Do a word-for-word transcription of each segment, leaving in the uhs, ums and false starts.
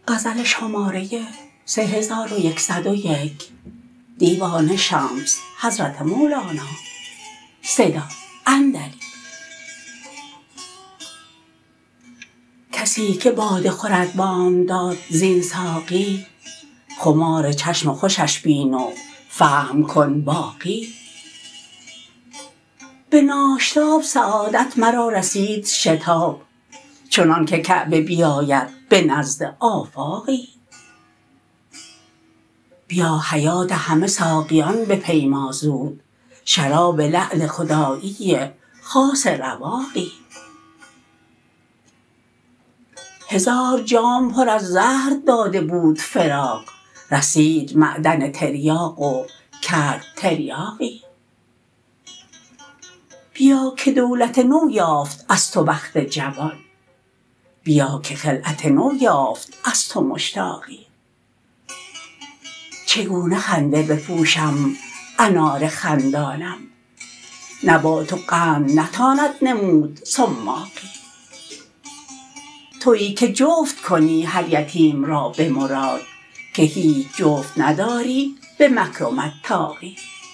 غزل شماره سه هزار و یکصد و یک دیوان شمس حضرت مولانا صدا اندلی. کسی که باده خورد بامداد زین ساقی، خمار چشم خوشش بین و فهم کن باقی. به ناشتاب سعادت مرا رسید شتاب، چنان که کعبه بیاید به نزد آفاقی. بیا حیات همه ساقیان بپیما زود، شراب لعل خدایی خاص رواقی. هزار جام پر از زهر داده بود فراق، رسید معدن تریاق و کرد تریاقی. بیا که دولت نو یافت از تو بخت جوان، بیا که خلعت نو یافت از تو مشتاقی. چگونه خنده بپوشم انار خندانم، نبات و قند نتاند نمود صماقی. تویی که جفت کنی هر یتیم را به مراد، که هیچ جفت نداری به مکرمت طاقی.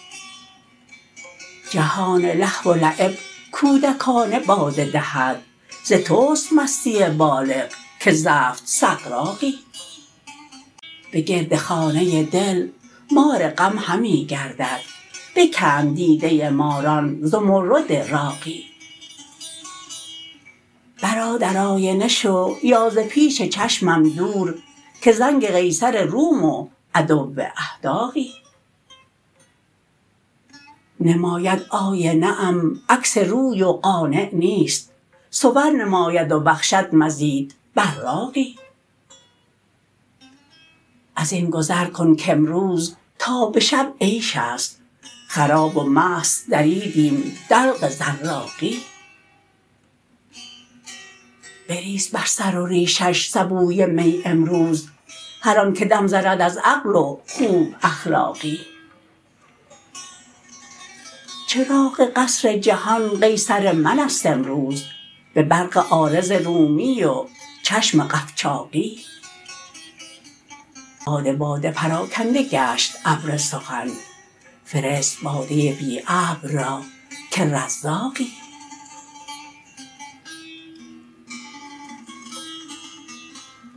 جهان لهو و لعب کودکانه باده دهد، ز توست مستی بالغ که زفت سغراقی. به گرد خانه دل مار غم همی گردد، بکند دیده ماران زمرد راقی. برادر آینه شو یا ز پیش چشمم دور، که زنگ قیصر روم و عدو احداقی. نماید آینه ام عکس روی و قانع نیست، صور نماید و بخشد مزید براقی. ازین گذر کن کامروز تا به شب عیش است، خراب و مست دریدیم دلق زراقی. بریز بر سر و ریشش سبوی می امروز، هر آن که دم زند از عقل و خوب اخلاقی. چراغ قصر جهان قیصر من است امروز، به برق عارض رومی و چشم قفچاقی. باد باده پراکنده گشت ابر سخن، فرست باده بی ابر را که رزاقی.